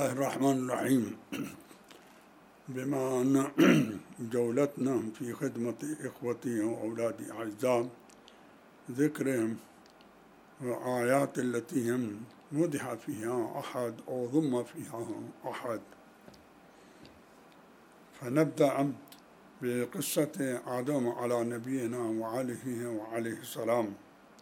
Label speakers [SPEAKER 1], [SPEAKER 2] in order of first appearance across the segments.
[SPEAKER 1] الله الرحمن الرحيم. بما أن جولتنا في خدمة إخوتي وأولادي أعزاء ذكرهم والآيات التي هم مدح فيها أحد أو ضم فيها أحد، فنبدأ بقصة آدم على نبينا وعليه السلام.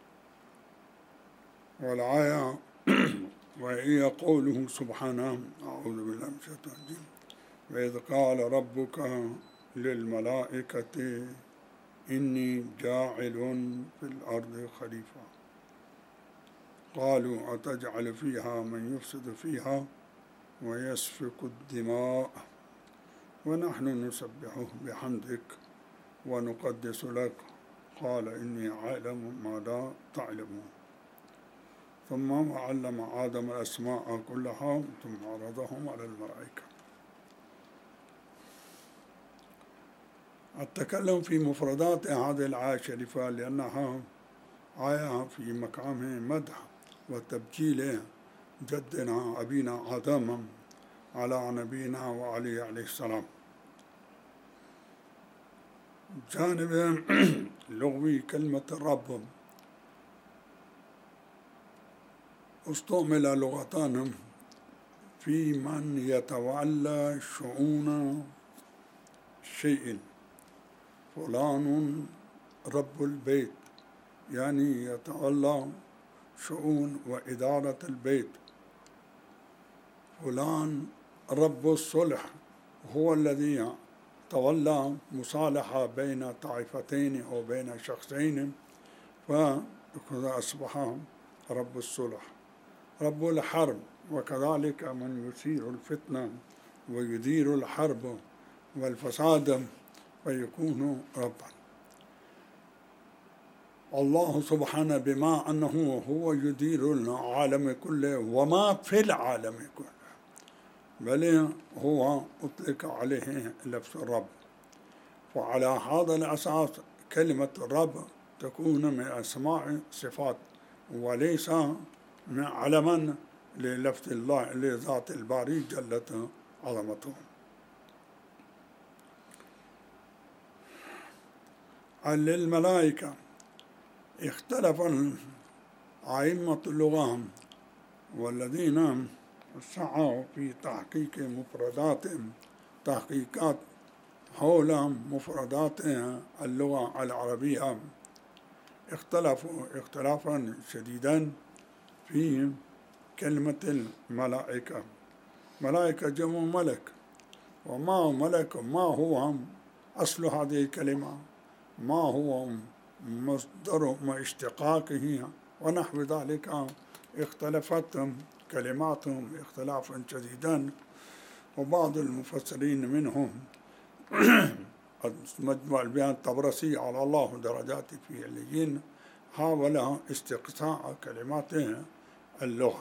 [SPEAKER 1] والآية وهي قوله سبحانه: أعوذ بالله من الشيطان الرجيم: وإذ قال ربك للملائكة إني جاعل في الأرض خليفة قالوا أتجعل فيها من يفسد فيها ويسفك الدماء ونحن نسبح بحمدك ونقدس لك قال إني أعلم ما لا تعلمون. ثم علم آدم الأسماء كلها ثم عرضهم على الملائكة. أتكلم في مفردات هذه الآية الشريفة لأنها آية في مقام مدح وتبجيل جدنا أبينا آدم على نبينا وعليه السلام. جانب لغوي كلمة الرب استعمل لغتان في من يتولى شؤون شيء. فلان رب البيت يعني يتولى شؤون وإدارة البيت. فلان رب الصلح هو الذي تولى مصالحة بين طائفتين أو بين شخصين، فكذا أصبح رب الصلح. رب الحرب وكذلك من يثير الفتنة ويدير الحرب والفساد فيكون ربا. الله سبحانه بما أنه هو يدير العالم كله وما في العالم كله، بل هو أطلق عليه لفظ الرب. وعلى هذا الأساس كلمة الرب تكون من أسماء صفات وليس من علما للفظ الله لذات الباري جلت عظمته. للملائكة اختلف أئمة اللغة والذين سعوا في تحقيق مفرداتهم تحقيقات حول مفردات اللغة العربية، اختلفوا اختلافا شديدا في كلمة الملائكة. ملائكة جمع ملك، وما هو ملك؟ ما هو أصل هذه الكلمة؟ ما هو مصدر ما اشتقاقه ونحو ذلك. اختلفت كلماتهم اختلافا شديدا، وبعض المفسرين منهم مجمع البيان الطبرسي على الله درجاته في عليين حاول استقصاء كلمات اللغة.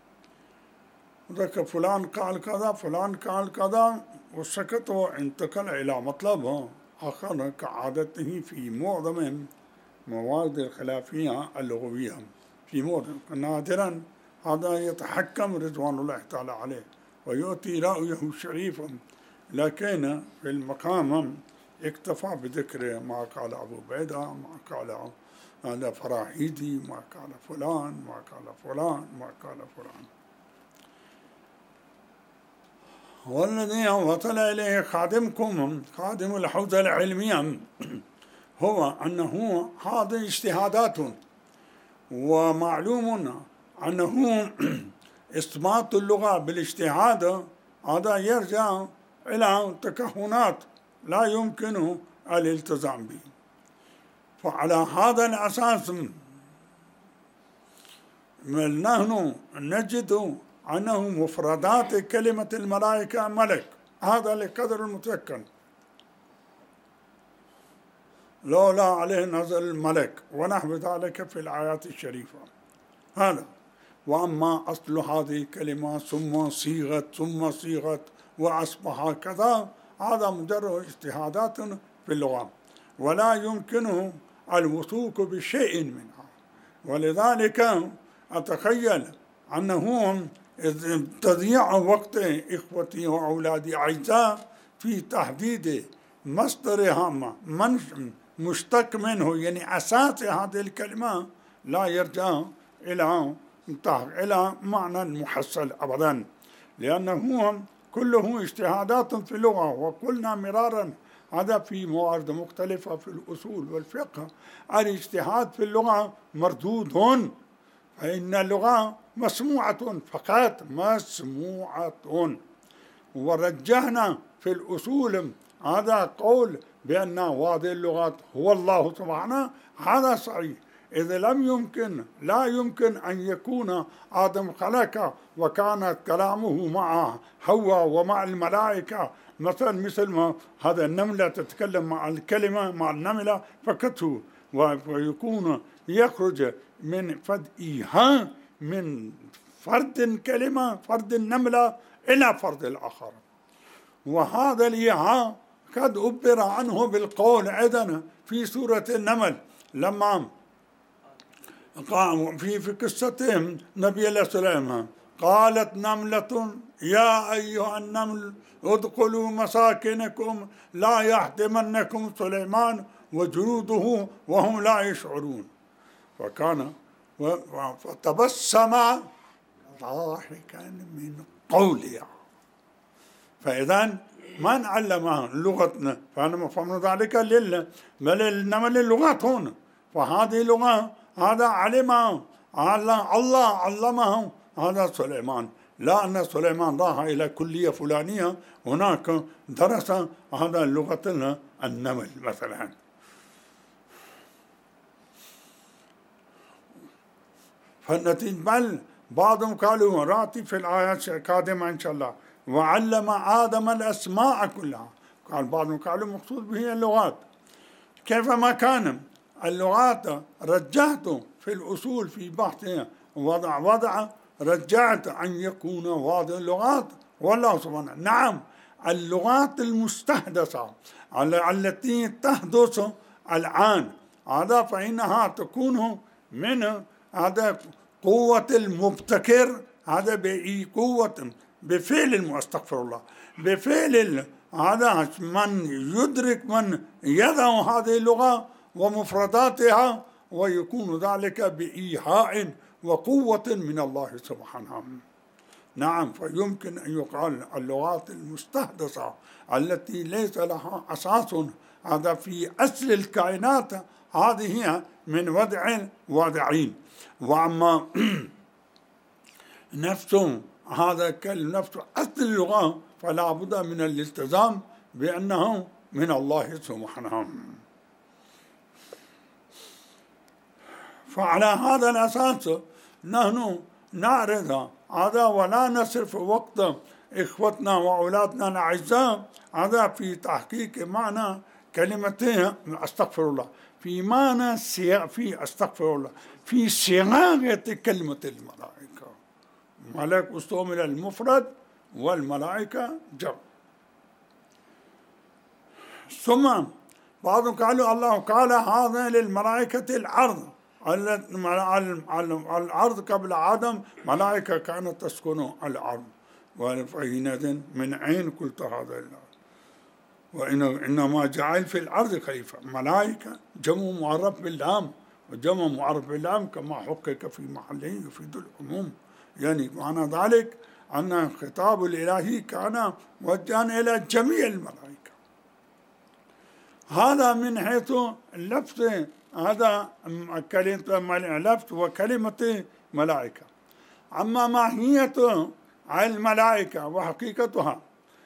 [SPEAKER 1] ذكر فلان قال كذا فلان قال كذا وسكت وانتقل إلى مطلب آخر كعادته في معظم موارد الخلافية اللغوية. في معظم نادرا هذا يتحكم رضوان الله تعالى عليه ويؤتي رأيه شريفا، لكن في المقام اكتفى بذكر ما قال أبو بيدة، ما قال هذا فراهيدي، ما قال فلان، ما قال فلان، ما قال فلان. والذي وصل إليه خادمكم خادم الحوزة العلمية هو أنه هذه اجتهادات، ومعلوم أنه إثبات اللغة بالاجتهاد هذا يرجع إلى تكهنات لا يمكن الالتزام به. فعلى هذا الأساس نحن نجد أنه مفردات كلمة الملائكة ملك، هذا لقدر المتيقن، لولا عليه نزل الملك ونحو ذلك في الآيات الشريفة هذا. وأما أصل هذه الكلمة ثم صيغت وأصبح كذا، هذا مجرد اجتهادات في اللغة ولا يمكن الوثوق بشيء منها. ولذلك أتخيل أنهم تضييع وقت إخوتي وأولادي أعزاء في تحديد مصدر هامة مشتق منه، يعني أساس هذه الكلمة لا يرجع إلى معنى محصل أبدا، لأنه كله اجتهادات في اللغة. وقلنا مرارا هذا في موارد مختلفة في الأصول والفقه، الاجتهاد في اللغة مردود، فإن اللغة مسموعة فقط، مسموعة. ورجحنا في الأصول هذا قول بأن هذه اللغات هو الله سبحانه، هذا صحيح، إذا لا يمكن أن يكون آدم خلق وكانت كلامه مع حواء ومع الملائكة، مثل ما هذا النملة تتكلم مع الكلمة مع النملة فكته، ويكون يخرج من إيهام من فرد كلمة، فرد النملة إلى فرد الآخر. وهذا الإيهام قد أبر عنه بالقول أيضا في سورة النمل، لما في قصة نبي الله سليمان، قالت نملة يا أيها النمل ادخلوا مساكنكم لا يحطمنكم سليمان وجنوده وهم لا يشعرون، فتبسم ضاحكا من قولها. فإذا من علمها لغتنا فأنا فهم ذلك بل النمل اللغات هنا، فهذه اللغة هذا علمها الله علمه هذا سليمان، لا أن سليمان راح إلى كلية فلانية هناك درس هذا لغة النمل مثلا. فالنتيجة بل بعضهم قالوا راتي في الآيات القادمة إن شاء الله وعلم آدم الأسماء كلها، قال بعضهم قالوا مقصود به اللغات. كيفما كان اللغات رجعت في الأصول في بحثها وضع رجعت أن يكون هذه اللغات والله سبحانه. نعم اللغات المستحدثة التي تحدث الآن هذا فإنها تكون من هذا قوة المبتكر، هذا بقوة بفعل استغفر الله بفعل هذا من يدرك من يضع هذه اللغة ومفرداتها، ويكون ذلك بإيحاء وقوة من الله سبحانه. نعم فيمكن أن يقال اللغات المستحدثة التي ليس لها أساس هذا في أصل الكائنات هذه هي من وضعين. وأما نفسه هذا نفس أصل اللغة فلا بد من الالتزام بأنه من الله سبحانه. فعلى هذا الأساس نحن نعرض هذا ولا نصرف وقت إخوتنا وأولادنا الأعزاء هذا في تحقيق معنى كلمتين أستغفر الله، في معنى في أستغفر الله في صياغة كلمة الملائكة. ملك استعمل المفرد والملائكة جمع. ثم بعضهم قالوا الله قال هذا للملائكة الأرض، الأرض قبل آدم ملائكة كانت تسكن الأرض، وحينئذ من أين قلت هذا الأرض وإنما جعل في الأرض خليفة. ملائكة جمع معرف باللام، وجمع معرف باللام كما حقق في محله يفيد العموم، يعني معنى ذلك أن الخطاب الإلهي كان موجها إلى جميع الملائكة. هذا من حيث اللفظ، هذا كلمة لفظ وكلمة ملائكة. أما ماهية الملائكة وحقيقتها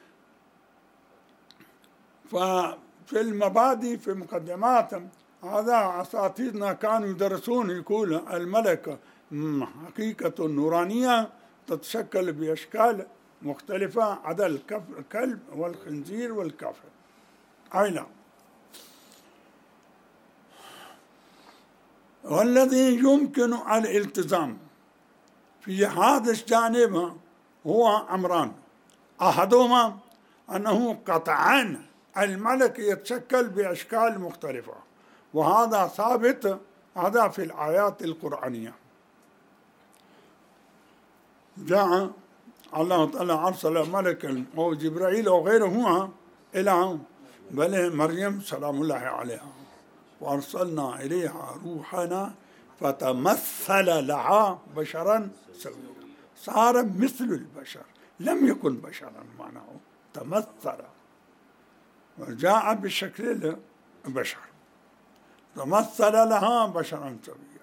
[SPEAKER 1] ففي المبادئ في مقدمات هذا أساتذتنا كانوا يدرسون يقول الملك حقيقة نورانية تتشكل بأشكال مختلفة عدا الكلب والخنزير والكافر. أي نعم. والذي يمكن الالتزام في هذا الجانب هو أمران، أحدهما أنه قطعا الملك يتشكل بأشكال مختلفة، وهذا ثابت هذا في الآيات القرآنية. جاء الله تعالى أرسل ملكا أو جبرائيل أو غيره إلى بل مريم سلام الله عليها، وأرسلنا إليها روحنا فتمثل لها بشرا سويا، صار مثل البشر، لم يكن بشرا معناه، تمثل وجاء بشكل البشر، تمثل لها بشرا سويا.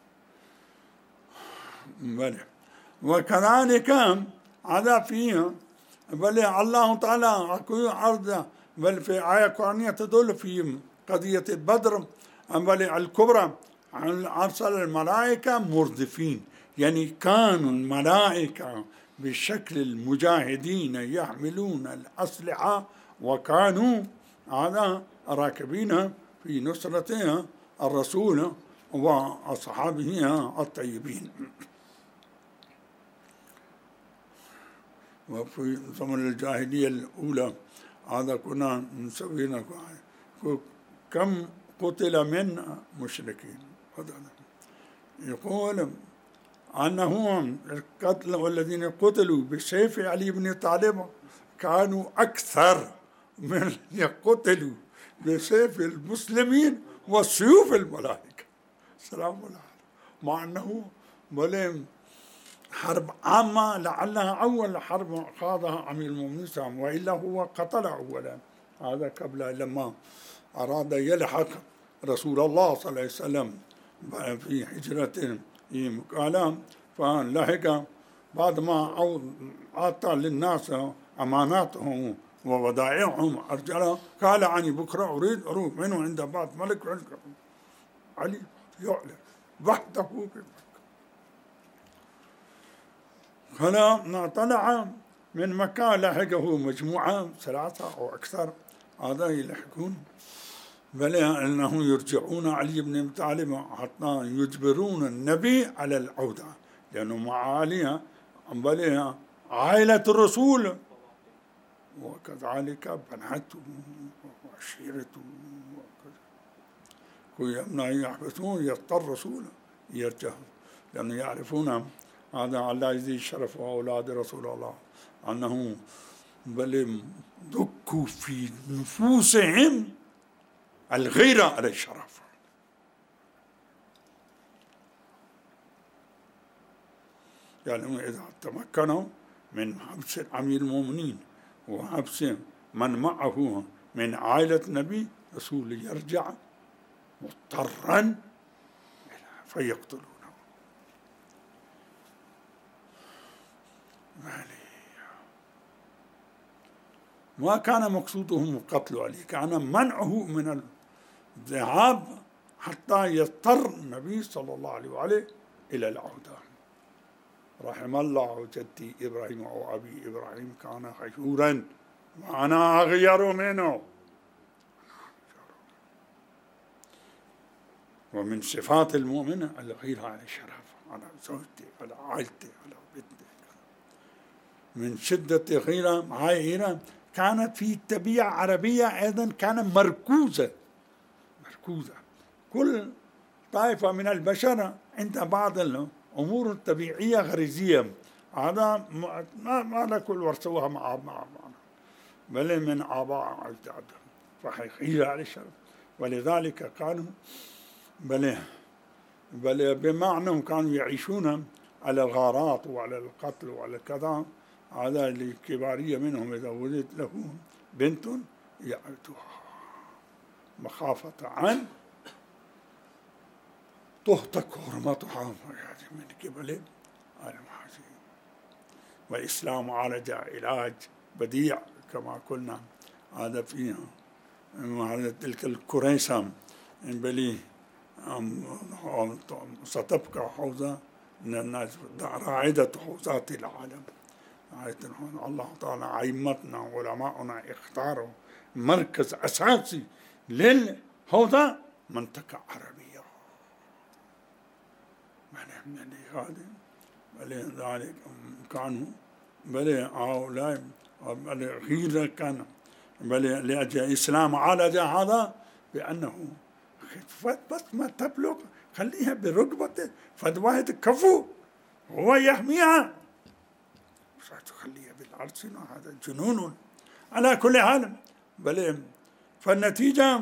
[SPEAKER 1] بل وكذلك هذا فيه بل الله تعالى عرض بل في آية قرآنية تدل في قضية بدر بل الكبرى أرسل الملائكة مردفين، يعني كانوا الملائكة بشكل المجاهدين يحملون الأسلحة، وكانوا هذا راكبين في نصرة الرسول وأصحابه الطيبين. وفي زمن الجاهلية الأولى هذا كنا نسوينا كم قتل من مشركين، يقول أنه القتل والذين قتلوا بسيف علي بن طالب كانوا أكثر من يقتلوا بسيف المسلمين وسيوف الملائكة سلام الله، مع أنه بل حرب عامة لعلها أول حرب خاضها أمير المؤمنين سلام، وإلا هو قتل أولا، هذا قبل لما أراد يلحق رسول الله صلى الله عليه وسلم في هجرة قال فلحق بعد ما أعطى للناس أماناتهم وودائعهم أرجلها، قال عني بكرة أريد أروح منه عند بعض ملك علي يعلن وحده فلا طلع من مكة لحقه مجموعة 3 أو أكثر، هذا يلحقون بل أنهم يرجعون علي بن أبي طالب حتى يجبرون النبي على العودة، لأنه مع علي بل عائلة الرسول وكذلك بناته وعشيرته وكذا يحبسون يضطر الرسول يرجع، لأنه يعرفون هذا الله يزيد شرف أولاد رسول الله أنه بل دكوا في نفوسهم الغيرة على الشرف، يعني إذا تمكنوا من حبس أمير المؤمنين وحبس من معه من عائلة النبي رسول يرجع مضطرا فيقتلونه. ما كان مقصودهم قتل علي، كان منعه من الذهاب حتى يضطر النبي صلى الله عليه وآله إلى العودة. رحم الله جدي إبراهيم أو أبي إبراهيم كان خشورا وأنا أغير منه. ومن صفات المؤمن الغيرة على الشرف، على زوجتي، على عائلتي، على بنتي. من شدة غيرة كانت في الطبيعة العربية أيضا كان مركوزة. كل طائفة من البشر عند بعض الأمور الطبيعية غريزية، هذا ما لكل ورثوها مع بعض بل من آباء أجدادهم، فغيرة على الشرف. ولذلك كانوا بل بما أنهم كانوا يعيشون على الغارات وعلى القتل وعلى كذا، هذا الكبارية منهم إذا ولدت له بنت يعتها مخافة عن تهتك حرمتها من قبل المحاسين. والإسلام عالج علاج بديع كما قلنا، هذا فيها هذا تلك الكريسة بلي ستبقى حوزة من الناس راعدة حوزات العالم. الله تعالى عيمتنا علماؤنا اختاروا مركز أساسي للحوزة منطقة عربية، ذلك كانوا هؤلاء غير كان لأجل الإسلام عالج هذا بأنه بس ما تبلغ خليها بركبته فدواهد كفو هو يحميها تخليها بالعرس هذا جنون. على كل حال بل فالنتيجة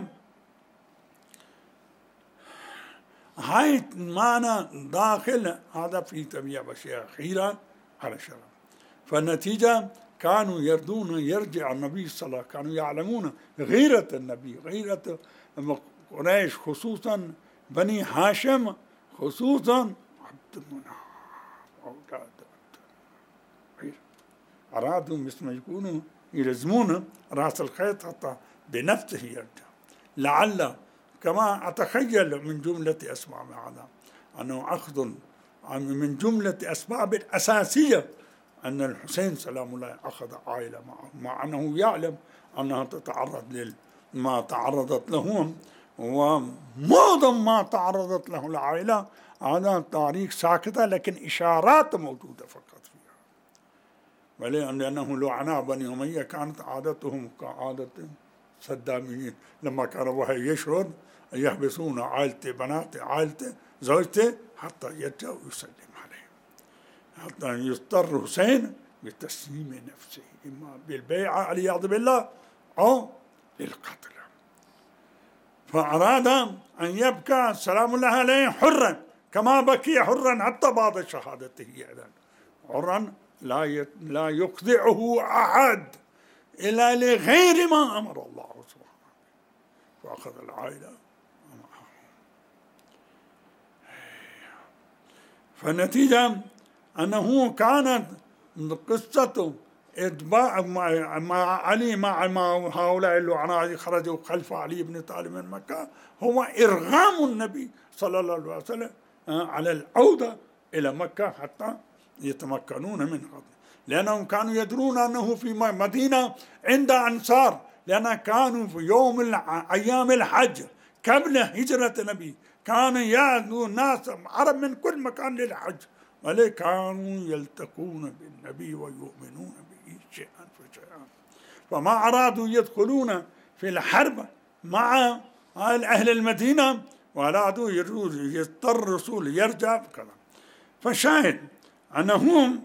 [SPEAKER 1] هاي معنى داخل هذا في تبيع بشيء خيرا على شر. فالنتيجة كانوا يردون يرجع النبي صلى الله عليه وسلم، كانوا يعلمون غيرة النبي، غيرة قريش خصوصا بني هاشم، خصوصا عبد المناف أولاد أرادوا مثل ما يكونوا يلزمون رأس الخيط حتى بنفسه يرجع. لعل كما أتخيل من جملة أسباب هذا أنه أخذ من جملة أسباب الأساسية أن الحسين سلام الله أخذ عائلة معه، مع أنه يعلم أنها تتعرض لما تعرضت له، ومعظم ما تعرضت له العائلة هذا تاريخ ساكتة، لكن إشارات موجودة فقط فيها. لأنه لعناء بني أمية كانت عادتهم كعادة صداميين، لما كان وهي يشرد يحبسون عائلته، بنات عائلته، زوجته، حتى يرجع ويسلم عليه، حتى يضطر حسين بتسليم نفسه إما بالبيعة والعياذ بالله أو بالقتل. فأراد أن يبقى سلام الله عليه حرا كما بكي حرا حتى بعد شهادته أيضا، حرا لا يخضعه أحد إلا لغير ما أمر الله سبحانه. فأخذ العائلة معه. فالنتيجة أنه كانت قصة إتباع مع علي مع هؤلاء اللعناء خرجوا خلف علي بن طالب من مكة هو إرغام النبي صلى الله عليه وسلم على العودة إلى مكة حتى يتمكنون من هذا، لأنهم كانوا يدرون أنه في مدينة عند أنصار، لأن كانوا في يوم أيام الحج قبل هجرة النبي كان يأتون الناس عرب من كل مكان للحج، ولكن كانوا يلتقون بالنبي ويؤمنون به شيئا فشيئا. فما أرادوا يدخلون في الحرب مع أهل المدينة، وأرادوا يضطر الرسول يرجع كذا. فشاهد أنهم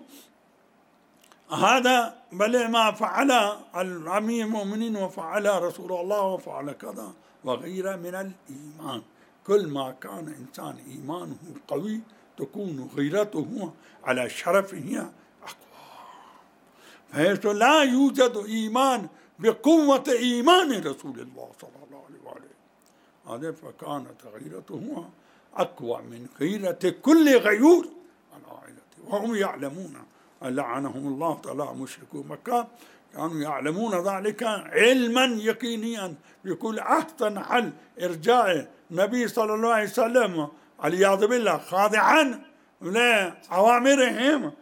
[SPEAKER 1] هذا بل ما فعل الأمير المؤمنين وفعل رسول الله وفعل كذا وغيره من الإيمان. كل ما كان إنسان إيمانه قوي تكون غيرته على شرفه أقوى، فحيث لا يوجد إيمان بقوة إيمان رسول الله صلى الله عليه وآله، هذا فكانت غيرته أقوى من غيرة كل غيور على عائلته. وهم يعلمون لعنهم الله تعالى مشركو مكة، كانوا يعلمون ذلك علما يقينيا. يقول أحسن حل إرجاع النبي صلى الله عليه وسلم والعياذ بالله خاضعا لأوامرهم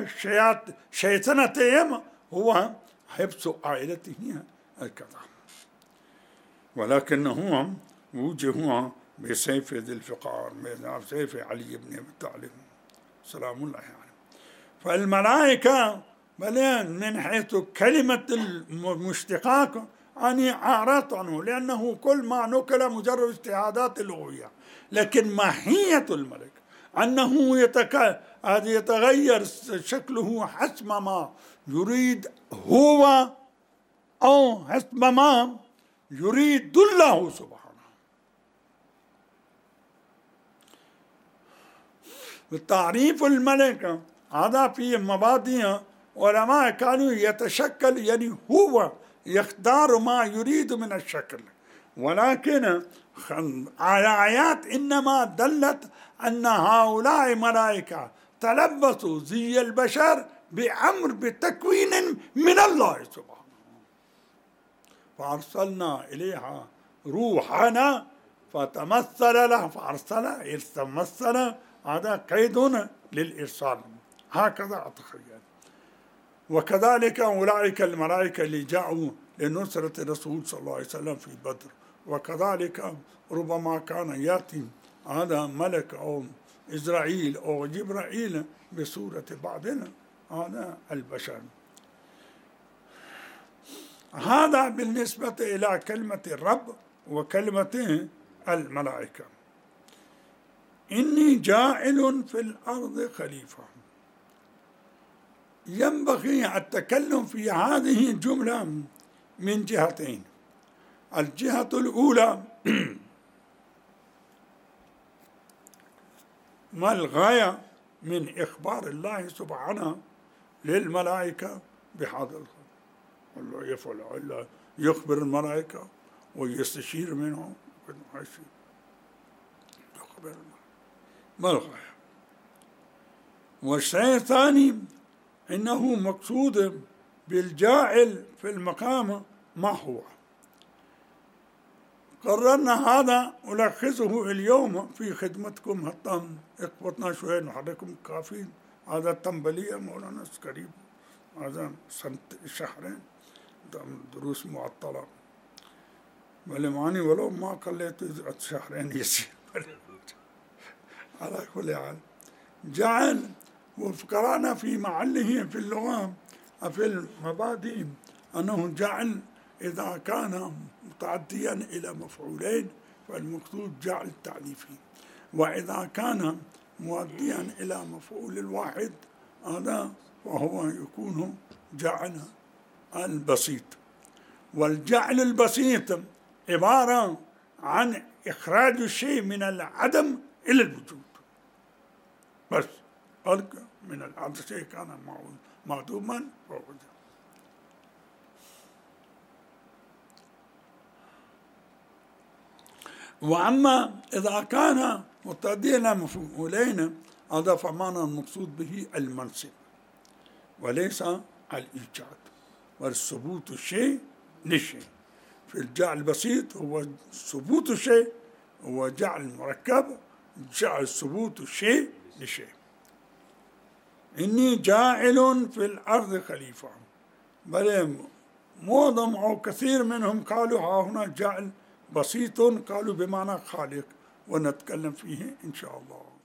[SPEAKER 1] وشيطنتهم هو حبس عائلته الكذا، ولكنهم وجهوا بسيف ذي الفقار، بسيف علي بن أبي طالب سلام الله عليه. فالملائكة من حيث كلمة المشتقاق أني أعرضت عنه، لأنه كل ما نقل مجرد اجتهادات لغوية، لكن ماهية الملك أنه يتغير شكله حسب ما يريد هو أو حسب ما يريد الله سبحانه. تعريف الملك هذا في مبادئ علماء كانوا يتشكل، يعني هو يختار ما يريد من الشكل، ولكن الآيات إنما دلت أن هؤلاء ملائكة تلبسوا زي البشر بأمر بتكوين من الله سبحانه، فأرسلنا إليها روحنا فتمثل له، فأرسل تمثل، هذا قيد للإرسال، هكذا أتخيل. وكذلك أولئك الملائكة اللي جاءوا لنصرة الرسول صلى الله عليه وسلم في بدر، وكذلك ربما كان يأتي هذا ملك أو إسرائيل أو جبرائيل بصورة بعضنا هذا البشر. هذا بالنسبة إلى كلمة الرب وكلمة الملائكة. إني جاعل في الأرض خليفة، ينبغي التكلم في هذه الجملة من جهتين. الجهة الأولى ما الغاية من إخبار الله سبحانه للملائكة بهذا الخبر؟ الله يفعل إلا يخبر الملائكة ويستشير منهم يخبر الملائكة. ما الغاية؟ والشيء الثاني إنه مقصود بالجاعل في المقام ما هو. قررنا هذا ألخصه اليوم في خدمتكم حتى اقبطنا شوية نحركم كافيين. هذا التنبلية مولانا قريب، هذا شهرين دروس معطلة ولمعني ولو ما قلت شهرين يصير. على كل حال جعل وقرأنا في معله في اللغة في المبادئ أنه جعل إذا كان متعديا إلى مفعولين فالمقصود جعل تعريفي، وإذا كان مؤديا إلى مفعول الواحد هذا فهو يكون جعل البسيط. والجعل البسيط عبارة عن إخراج الشيء من العدم إلى الوجود بس. من العدم شيء كان معدوما فوجد. وأما إذا كان متعديا إلى مفعولين هذا فمعنى المقصود به المنصب وليس الإيجاد والثبوت الشيء للشيء. في الجعل البسيط هو ثبوت الشيء، هو جعل مركب جعل ثبوت الشيء لشيء. إني جاعل في الأرض خليفة، بل معظم أو كثير منهم قالوا ها هنا جعل بسيط قالوا بمعنى خالق، ونتكلم فيه إن شاء الله.